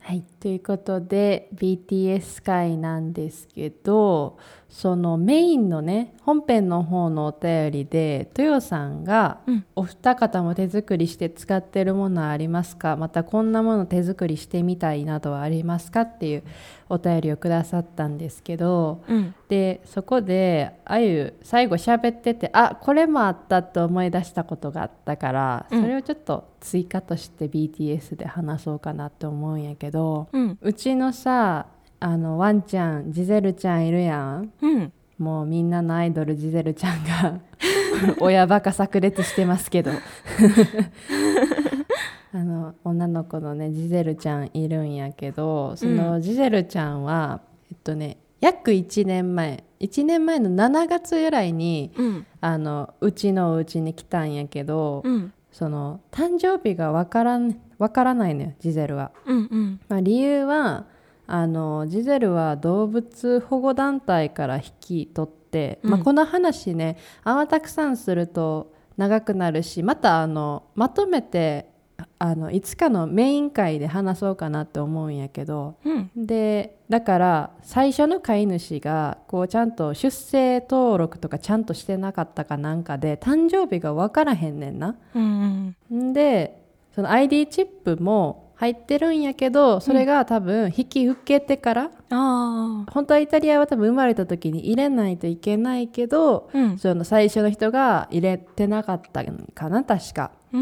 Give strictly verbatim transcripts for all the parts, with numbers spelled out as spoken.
はい、ということで ビーティーエス 会なんですけど、そのメインのね本編の方のお便りで豊さんが、 うん、 お二方も手作りして使ってるものはありますか、またこんなもの手作りしてみたいなどはありますかっていうお便りをくださったんですけど、 うん、 でそこであゆ最後喋ってて、あこれもあったと思い出したことがあったから、 うんそれをちょっと追加として ビーティーエス で話そうかなと思うんやけど、 うん、 うちのさあのワンちゃんジゼルちゃんいるやん。 うん。 もうみんなのアイドルジゼルちゃんが親バカ炸裂してますけどあの女の子のねジゼルちゃんいるんやけど、そのジゼルちゃんは、えっとね約いちねんまえいちねんまえのしちがつぐらいに、 うん、 あのうちのお家に来たんやけど、 うん、 その誕生日がわからんわからないのよジゼルは。 うん、うん、 まあ、理由はあのジゼルは動物保護団体から引き取って、 うんまあ、この話ねあんまたくさんすると長くなるし、またあのまとめてあのいつかのメイン会で話そうかなって思うんやけど、 うん、 でだから最初の飼い主がこうちゃんと出生登録とかちゃんとしてなかったかなんかで誕生日が分からへんねんな。 うん、 んでその アイディー チップも入ってるんやけど、それが多分引き受けてから、 ああ、 本当はイタリアは多分生まれた時に入れないといけないけど、 うん、 その最初の人が入れてなかったんかな確か。 うん、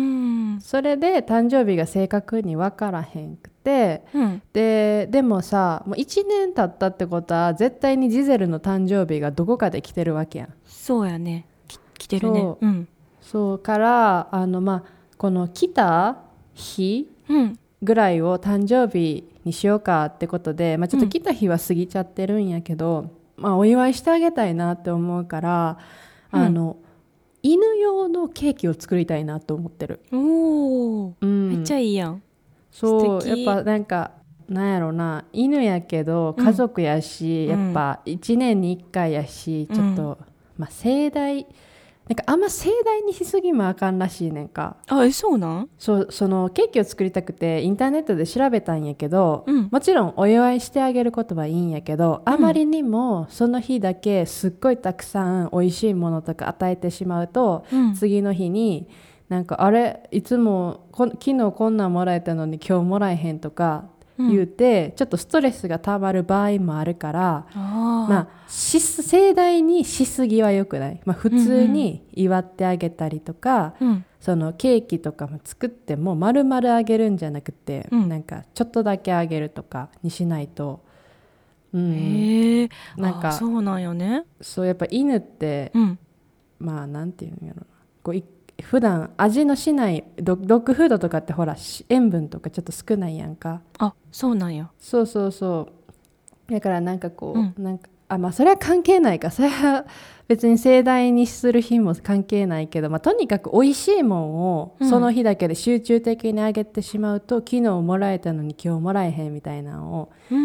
それで誕生日が正確に分からへんくて、 うん、 ででもさもういちねん経ったってことは絶対にジゼルの誕生日がどこかで来てるわけやん。 そうやね。き来てるね。 そううん、 そうからあのまあこの来た日うん、 ぐらいを誕生日にしようかってことで、まあ、ちょっと来た日は過ぎちゃってるんやけど、まあ、お祝いしてあげたいなって思うから、 うんあの犬用のケーキを作りたいなと思ってる。 おお、 うんめっちゃいいやん。 そう素敵。 やっぱなんかなんやろな、犬やけど家族やし、 うんやっぱいちねんにいっかいやし、ちょっと、まあ、盛大なんかあんま盛大にしすぎもあかんらしいねんか。 あ、え、そうなん？ そうそのケーキを作りたくてインターネットで調べたんやけど、 うんもちろんお祝いしてあげることはいいんやけど、あまりにもその日だけすっごいたくさん美味しいものとか与えてしまうと、 うん次の日になんかあれいつもこ昨日こんなんもらえたのに今日もらえへんとか言うて、ちょっとストレスがたまる場合もあるから、 あまあ、し盛大にしすぎは良くない、まあ、普通に祝ってあげたりとか、 うん、 そのケーキとかも作っても丸々あげるんじゃなくて、 うんなんかちょっとだけあげるとかにしないと、うん、 へえ、 なんかあ、そうなんよね。 そうやっぱ犬ってうん、 まあなんていうんやろな、こうい普段味のしないドドッグフードとかってほらし塩分とかちょっと少ないやんか。 あ、そうなんや。 そうそうそうだからなんかこう、 うんなんかあまあそれは関係ないか、それは別に盛大にする日も関係ないけど、まあ、とにかく美味しいもんをその日だけで集中的にあげてしまうと、昨日もらえたのに今日もらえへんみたいなのをうん、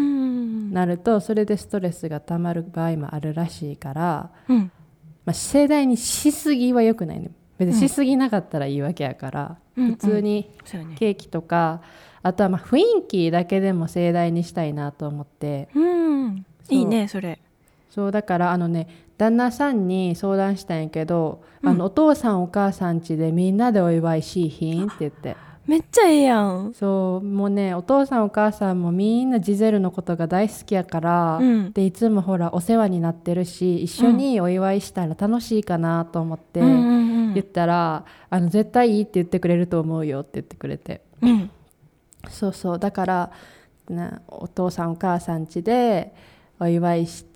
なると、それでストレスがたまる場合もあるらしいから、 うん、 まあ、盛大にしすぎは良くないね。別にしすぎなかったらいいわけやから、 うん普通にそうやね。 ケーキとか、あとはまあ雰囲気だけでも盛大にしたいなと思って。 うん、 そういいね、それ。 そうだからあのね旦那さんに相談したんやけど、 うんあのお父さんお母さん家でみんなでお祝いしいひんって言って、 めっちゃええやん。 そうもうねお父さんお母さんもみんなジゼルのことが大好きやから、 うんでいつもほらお世話になってるし一緒にお祝いしたら楽しいかなと思ってうんうん言ったら、あの絶対いいって言ってくれると思うよって言ってくれて、 うん。うん。 そうそうだからなお父さんお母さん家でお祝いして、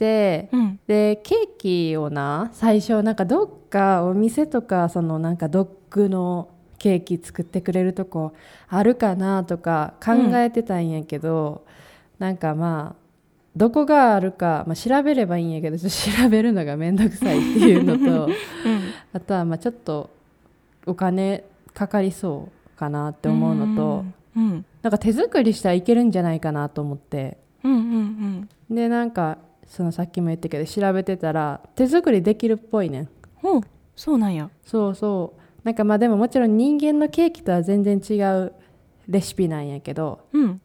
うん。 でケーキをな最初なんかどっかお店とかそのなんかドッグのケーキ作ってくれるとこあるかなとか考えてたんやけど、なんかまあどこがあるか、まあ、調べればいいんやけどちょっと調べるのがめんどくさいっていうのとあとはまあちょっとお金かかりそうかなって思うのと、 うんうんなんか手作りしたらいけるんじゃないかなと思って、 うんうんでなんかそのさっきも言ったけど調べてたら手作りできるっぽいねん。 うん。お、そうなんや。 そうそうなんかまあでももちろん人間のケーキとは全然違うレシピなんやけど、 うん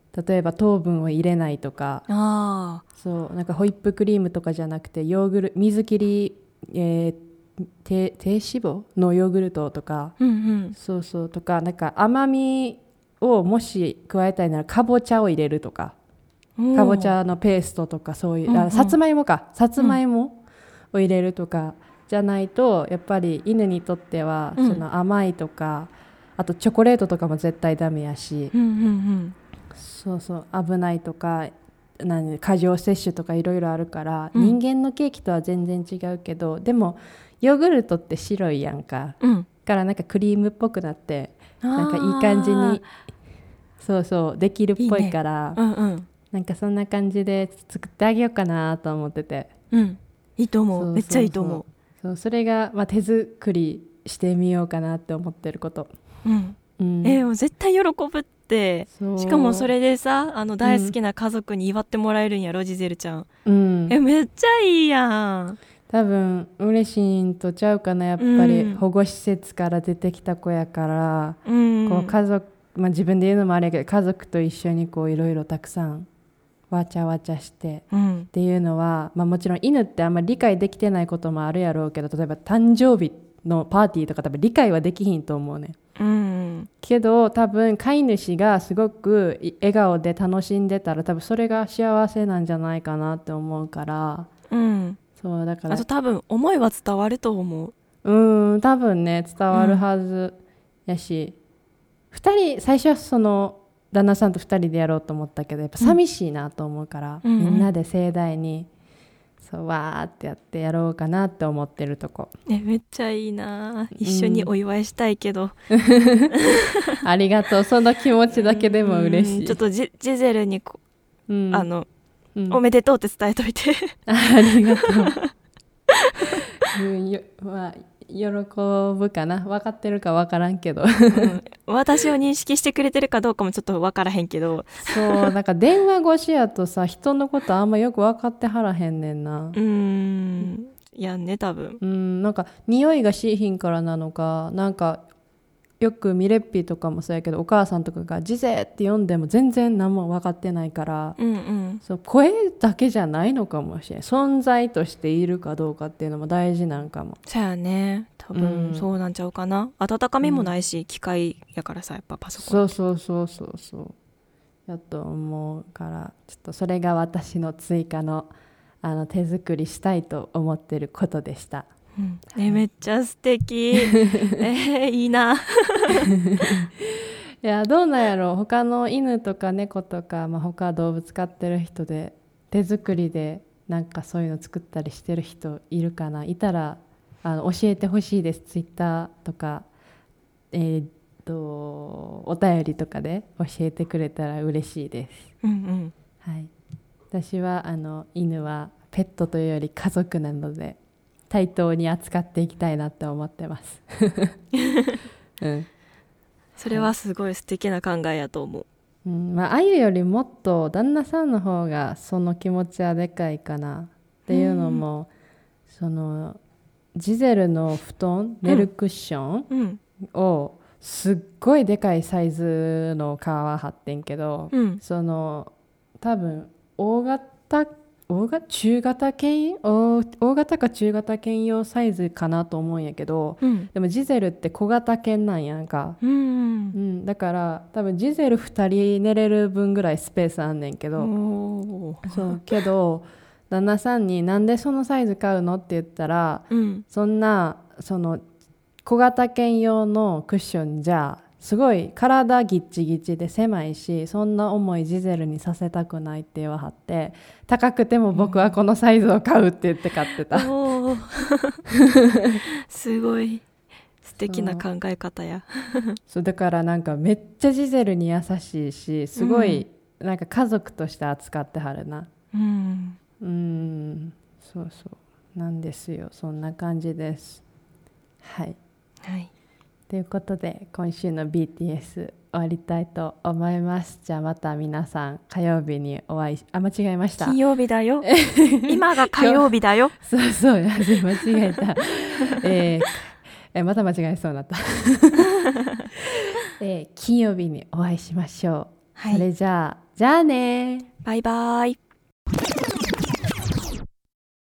例えば糖分を入れないとか、 あそうなんかホイップクリームとかじゃなくてヨーグル水切り、えー低低脂肪のヨーグルトとか、 ーうんうんそうそうとか、なんか甘みをもし加えたいならかぼちゃを入れるとか、かぼちゃのペーストとか、そういう、 うんうんあさつまいもかさつまいもを入れるとかじゃないと、やっぱり犬にとってはうんその甘いとか、あとチョコレートとかも絶対ダメやし、 うんうんうんそうそう危ないとか、何過剰摂取とかいろいろあるから、 うん人間のケーキとは全然違うけど、でもヨーグルトって白いやんか、 うんからなんかクリームっぽくなって、 あーなんかいい感じにそうそうできるっぽいから、 うんうんなんかそんな感じで作ってあげようかなと思ってて、 うんいいと思う。 そうそうそうめっちゃいいと思そう、それが、まあ、手作りしてみようかなって思ってること、 う。うんうんえーもう絶対喜ぶって。 そうしかもそれでさ、あの大好きな家族に祝ってもらえるんやろ、ジゼルちゃん。 うんえめっちゃいいやん。 多分嬉しいんとちゃうかな、やっぱりうん保護施設から出てきた子やから、 うんこう家族、まあ、自分で言うのもあれやけど家族と一緒にこういろいろたくさんわちゃわちゃしてうんっていうのは、まあ、もちろん犬ってあんまり理解できてないこともあるやろうけど、例えば誕生日のパーティーとか多分理解はできひんと思うね。 うんけど多分飼い主がすごくい笑顔で楽しんでたら、多分それが幸せなんじゃないかなって思うから、 うんそうだからあと多分思いは伝わると思う。 うーん多分ね伝わるはずやし、ふたり最初はその旦那さんとふたりでやろうと思ったけど、やっぱ寂しいなと思うから、 うんうんうんみんなで盛大にそうわーってやってやろうかなって思ってるとこ。 えめっちゃいいな。一緒にお祝いしたいけど、 ありがとう、その気持ちだけでも嬉しい。 うんちょっとジジゼルにこ、 うんあの、 うんおめでとうって伝えといて。 あありがとう。うんよまあ、喜ぶかな、分かってるか分からんけどうん私を認識してくれてるかどうかもちょっと分からへんけど、 そうなんか電話越しやとさ、人のことあんまよく分かってはらへんねんな。 うーんやんね多分。 うんなんか匂いがしいひんからなのか、なんかよくミレッピとかもそうやけど、お母さんとかが「ジゼ」って呼んでも全然何も分かってないから、 うんうんそう声だけじゃないのかもしれない、存在としているかどうかっていうのも大事なんかも。 そうやね多分、 うんそうなんちゃうかな。温かみもないし、機械やからさやっぱパソコン。 そうそうそうそうそうやと思うから、ちょっとそれが私の追加のあの手作りしたいと思ってることでした。 うんえめっちゃ素敵えー、いいな。 いやどうなんやろう、他の犬とか猫とか、まあ、他動物飼ってる人で手作りでなんかそういうの作ったりしてる人いるかな。いたらあの教えてほしいです。ツイッターとかえーっとお便りとかで教えてくれたら嬉しいです。 うんうんはい、私はあの犬はペットというより家族なので対等に扱っていきたいなって思ってます、うんそれはすごい素敵な考えやと思う。 うんまあ、あゆよりもっと旦那さんの方がその気持ちはでかいかなっていうのも、そのジゼルの布団寝るクッションうんをすっごいでかいサイズの皮貼ってんけど、 うんその多分大型大型中型犬大大型か中型犬用サイズかなと思うんやけど、 うんでもジゼルって小型犬なんやんか、 うんうん、だから多分ジゼルふたり寝れる分ぐらいスペースあんねんけど、 おーそうけど旦那さんになんでそのサイズ買うのって言ったら、 うんそんなその小型犬用のクッションじゃすごい体ギッチギチで狭いし、そんな重いジゼルにさせたくないって言わはって、高くても僕はこのサイズを買うって言って買ってた、 おーすごい素敵な考え方や。 そうだからなんかめっちゃジゼルに優しいし、すごいなんか家族として扱ってはるな。 うんうーんそうそうなんですよ、そんな感じです。はいはいということで今週の ビーティーエス 終わりたいと思います。じゃあまた皆さん火曜日にお会いしあ間違えました金曜日だよ今が火曜日だよ。 そうそう間違えた、えーえまた間違えそうになった、えー金曜日にお会いしましょう。 はい、 それじゃあじゃあね。 バイバイ。